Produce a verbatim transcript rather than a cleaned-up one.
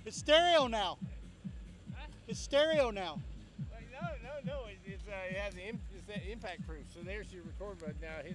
It's stereo now. Huh? It's stereo now. Like, no, no, no. It, it's, uh, it has the imp- it's that impact proof. So there's your record button now. Hit